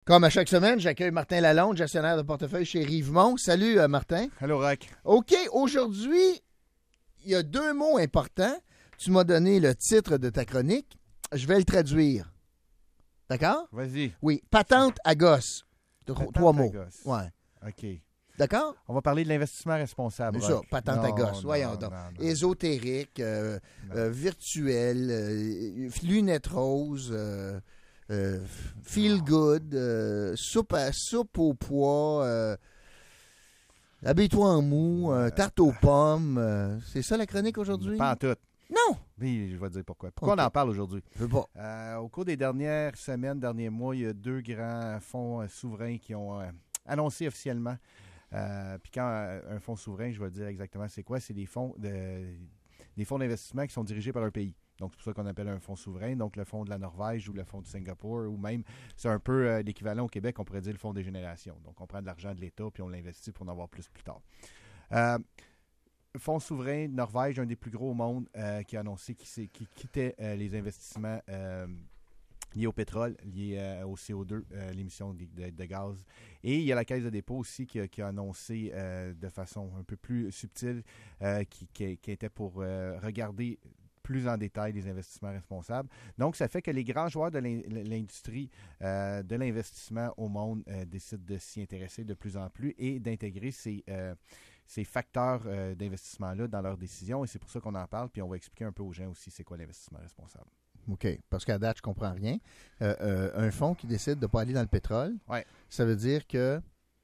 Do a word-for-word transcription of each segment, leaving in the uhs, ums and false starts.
Comme à chaque semaine, j'accueille Martin Lalonde, gestionnaire de portefeuille chez Rivemont. Salut, euh, Martin. Allô, Rock. OK, aujourd'hui, il y a deux mots importants. Tu m'as donné le titre de ta chronique. Je vais le traduire. D'accord? Vas-y. Oui, patente à gosse. Trois, trois mots. Gosse. Ouais. OK. D'accord? On va parler de l'investissement responsable. C'est ça, Rock. patente non, à gosse. non, Voyons non, donc. non, non. Ésotérique, euh, euh, virtuel, euh, lunettes roses, euh, euh, feel good, euh, soupe, à, soupe au pois, euh, habille-toi en mou, euh, tarte aux pommes. euh, c'est ça la chronique aujourd'hui? Pas en tout. Non! Oui, je vais te dire pourquoi. Pourquoi Okay. on en parle aujourd'hui? Je veux pas. Euh, au cours des dernières semaines, derniers mois, il y a deux grands fonds euh, souverains qui ont euh, annoncé officiellement. Euh, Puis quand euh, un fonds souverain, je vais te dire exactement c'est quoi. C'est des fonds de, des fonds d'investissement qui sont dirigés par un pays. Donc, c'est pour ça qu'on appelle un fonds souverain. Donc, le fonds de la Norvège ou le fonds de Singapour, ou même, c'est un peu euh, l'équivalent au Québec, on pourrait dire le fonds des générations. Donc, on prend de l'argent de l'État puis on l'investit pour en avoir plus plus tard. Euh, Fonds souverain de Norvège, un des plus gros au monde, euh, qui a annoncé qu'il qui quittait euh, les investissements euh, liés au pétrole, liés euh, au C O deux, euh, l'émission de, de, de gaz. Et il y a la Caisse de dépôt aussi qui a, qui a annoncé euh, de façon un peu plus subtile euh, qui, qui, qui était pour euh, regarder plus en détail les investissements responsables. Donc, ça fait que les grands joueurs de l'industrie euh, de l'investissement au monde euh, décident de s'y intéresser de plus en plus et d'intégrer ces... Euh, ces facteurs euh, d'investissement-là dans leurs décisions. Et c'est pour ça qu'on en parle. Puis on va expliquer un peu aux gens aussi c'est quoi l'investissement responsable. OK. Parce qu'à date, je comprends rien. Euh, euh, un fonds qui décide de ne pas aller dans le pétrole, ouais. ça veut dire que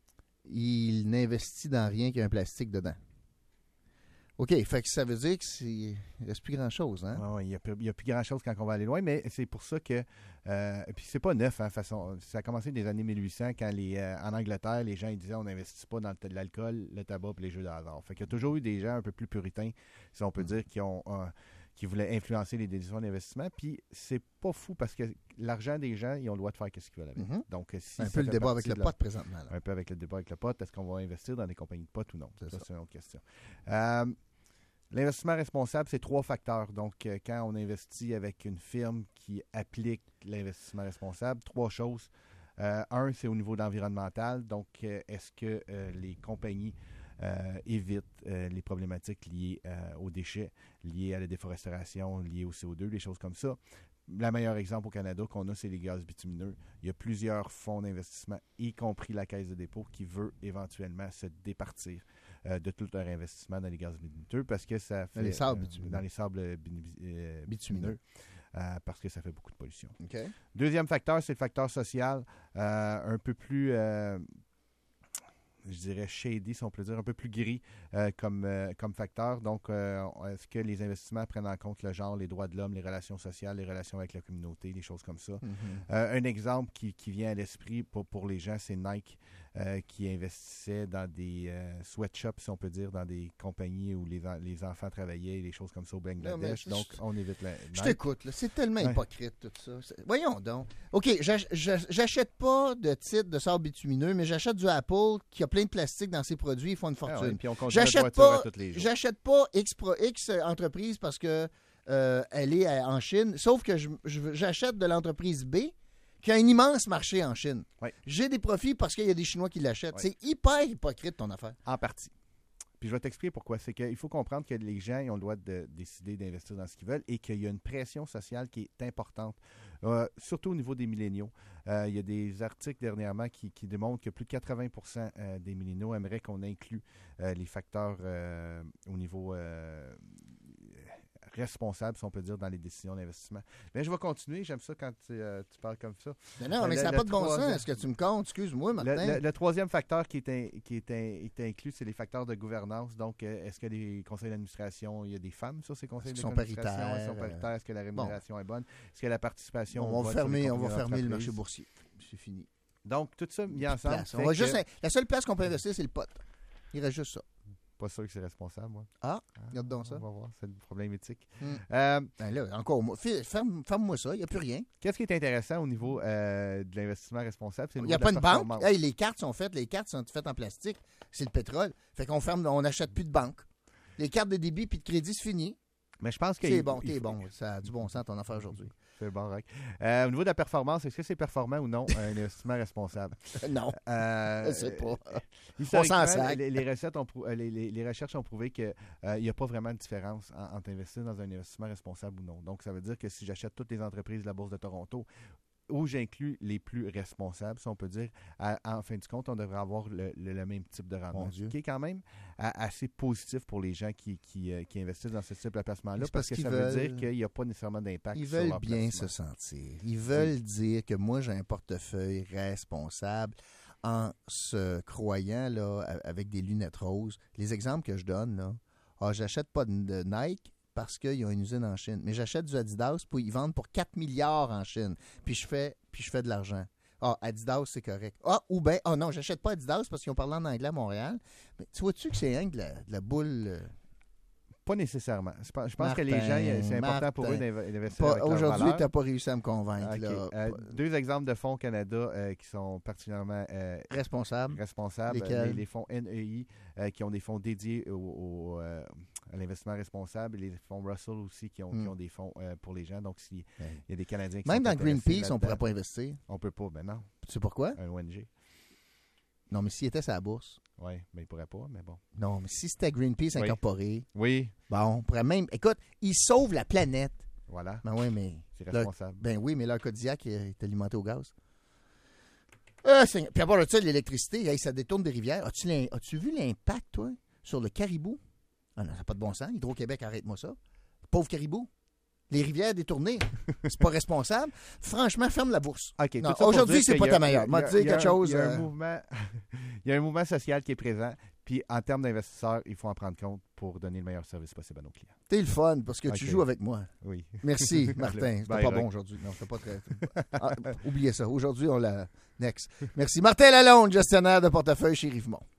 il n'investit dans rien qui a un plastique dedans. OK. Fait que ça veut dire qu'il ne reste plus grand-chose. Hein? Ouais, ouais, il n'y a, a plus grand-chose quand on va aller loin, mais c'est pour ça que... Euh, puis c'est pas neuf, hein, façon, ça a commencé des années mille huit cents quand les, euh, en Angleterre, les gens ils disaient on n'investit pas dans le, l'alcool, le tabac et les jeux de hasard. Fait qu'il y a toujours eu des gens un peu plus puritains, si on peut mm. dire, qui ont... Euh, qui voulaient influencer les décisions d'investissement. Puis c'est pas fou parce que l'argent des gens, ils ont le droit de faire ce qu'ils veulent avec. Mm-hmm. Donc, si un peu le débat avec le pot présentement. Là. Un peu avec le débat avec le pot. Est-ce qu'on va investir dans des compagnies de pot ou non? C'est ça, ça. C'est une autre question. Euh, l'investissement responsable, c'est trois facteurs. Donc, euh, quand on investit avec une firme qui applique l'investissement responsable, trois choses. Euh, un, c'est au niveau environnemental. Donc, euh, est-ce que euh, les compagnies Euh, évite euh, les problématiques liées euh, aux déchets, liées à la déforestation, liées au C O deux, des choses comme ça. Le meilleur exemple au Canada qu'on a, c'est les gaz bitumineux. Il y a plusieurs fonds d'investissement, y compris la Caisse de dépôt, qui veut éventuellement se départir euh, de tout leur investissement dans les gaz bitumineux parce que ça fait... Dans les sables bitumineux. Euh, dans les sables euh, bitumineux. bitumineux. Euh, parce que ça fait beaucoup de pollution. Okay. Deuxième facteur, c'est le facteur social, euh, un peu plus... Euh, je dirais shady, si on peut dire, un peu plus gris euh, comme, euh, comme facteur. Donc, euh, est-ce que les investissements prennent en compte le genre, les droits de l'homme, les relations sociales, les relations avec la communauté, des choses comme ça? Mm-hmm. Euh, un exemple qui, qui vient à l'esprit pour, pour les gens, c'est Nike euh, qui investissait dans des euh, sweatshops, si on peut dire, dans des compagnies où les, les enfants travaillaient, des choses comme ça au Bangladesh. Non, donc, je, on évite la Nike. Je t'écoute, là. C'est tellement ouais. hypocrite tout ça. C'est... Voyons donc. OK, j'ach- j'achète pas de titre de sable bitumineux, mais j'achète du Apple qui a plein de plastique dans ses produits, ils font une fortune. Ah ouais, puis on j'achète pas, j'achète pas X, Pro, X entreprise parce que euh, elle est à, en Chine, sauf que je, je, j'achète de l'entreprise B qui a un immense marché en Chine. Ouais. J'ai des profits parce qu'il y a des Chinois qui l'achètent. Ouais. C'est hyper hypocrite ton affaire. En partie. Puis je vais t'expliquer pourquoi. C'est qu'il faut comprendre que les gens ils ont le droit de décider d'investir dans ce qu'ils veulent et qu'il y a une pression sociale qui est importante, euh, surtout au niveau des milléniaux. Euh, il y a des articles dernièrement qui, qui démontrent que plus de quatre-vingts pour cent des milléniaux aimeraient qu'on inclue euh, les facteurs euh, au niveau euh, responsable, si on peut dire, dans les décisions d'investissement. Mais je vais continuer. J'aime ça quand tu, euh, tu parles comme ça. Mais non, euh, mais le, ça n'a pas de bon sens. Est-ce que tu me comptes? Excuse-moi, Martin. Le, le, le troisième facteur qui est, in, qui est, in, est inclus, c'est les facteurs de gouvernance. Donc, euh, est-ce que les conseils d'administration, il y a des femmes sur ces conseils d'administration? Ils sont paritaires. Est-ce que la rémunération bon. est bonne? Est-ce que la participation... Bon, on va fermer, on va fermer le marché boursier. C'est fini. Donc, tout ça mis ensemble... On va juste, que... La seule place qu'on peut investir, c'est le pot. Il reste juste ça. Pas sûr que c'est responsable, moi. Ah, regarde donc ça. On va voir, c'est le problème éthique. Mm. Euh, ben là, encore, ferme, ferme-moi ça, il n'y a plus rien. Qu'est-ce qui est intéressant au niveau euh, de l'investissement responsable? Il n'y a pas de banque. Hey, les cartes sont faites, les cartes sont faites en plastique. C'est le pétrole. Fait qu'on ferme, on n'achète plus de banque. Les cartes de débit puis de crédit, c'est fini. Mais je pense que... C'est bon, t'es bon. Ça a du bon sens ton affaire aujourd'hui. C'est bon, Rock. Euh, au niveau de la performance, est-ce que c'est performant ou non un investissement responsable? Non, Euh, je sais pas. Historiquement, On s'en sac. les, les, recettes ont prou- euh, les, les, les recherches ont prouvé qu'il n'y a pas vraiment de différence en- entre investir dans un investissement responsable ou non. Donc, ça veut dire que si j'achète toutes les entreprises de la Bourse de Toronto, où j'inclus les plus responsables, si on peut dire, à- en fin du compte, on devrait avoir le, le- le même type de rendement, Mon Dieu. qui est quand même a- assez positif pour les gens qui, qui, euh, qui investissent dans ce type de placement-là, Mais c'est parce parce que qu'ils ça veulent- veut dire qu'il n'y a pas nécessairement d'impact Ils sur veulent leur bien placement. se sentir. Ils veulent dire que moi, j'ai un portefeuille responsable en se croyant là, a- avec des lunettes roses. Les exemples que je donne, là, ah, j'achète pas de, de Nike parce qu'ils ont une usine en Chine, mais j'achète du Adidas pour ils vendent pour quatre milliards en Chine. Puis je fais, puis je fais de l'argent. Ah, Adidas, c'est correct. Ah, ou bien, ah non, j'achète pas Adidas parce qu'ils ont parlé en anglais à Montréal. Mais tu vois-tu que c'est rien que de la, de la boule... euh, Pas nécessairement. Je pense, je pense Martin, que les gens, il- c'est important pour eux Martin. d'inv- d'investir pas- avec leur Aujourd'hui, valeur. tu n'as pas réussi à me convaincre. OK. Là. Euh, Pas- deux exemples de fonds Canada euh, qui sont particulièrement euh, Responsable. responsables. Lesquels? Les, les fonds N E I euh, qui ont des fonds dédiés au, au, euh, à l'investissement responsable et les fonds Russell aussi qui ont, Mm. qui ont des fonds euh, pour les gens. Donc, s'il Ouais. y a des Canadiens qui Même sont dans intéressés Greenpeace, on ne là-dedans, pourrait pas investir. On peut pas, ben non. Tu sais pourquoi? Un O N G. Non, mais s'il était sur la bourse. Oui, mais il pourrait pas, mais bon. Non, mais si c'était Greenpeace Oui. incorporé, Oui, bon, on pourrait même... Écoute, ils sauvent la planète. voilà. Ben oui, mais... C'est leur- responsable. Ben oui, mais leur Kodiak est alimenté au gaz. Ah, c'est- Puis à part de ça, l'électricité, hey, ça détourne des rivières. As-tu, l'im- as-tu vu l'impact, toi, sur le caribou? Ah non, ça n'a pas de bon sens. Hydro-Québec, arrête-moi ça. Pauvre caribou. Les rivières détournées, c'est pas responsable. Franchement, ferme la bourse. OK, Non, tout ça pour aujourd'hui, dire c'est qu'il pas y a- ta meilleure. il y a- M'a il y a- dit il y a quelque un- chose, Il y a un euh, mouvement, il y a un mouvement social qui est présent. Puis en termes d'investisseurs, il faut en prendre compte pour donner le meilleur service possible à nos clients. T'es le fun parce que tu Ok. joues avec moi. Oui. Merci, Martin. C'était Bye, pas Rock. bon aujourd'hui. Non, c'était pas très. Ah, oubliez ça. Aujourd'hui, on l'a. Next. Merci. Martin Lalonde, gestionnaire de portefeuille chez Rivemont.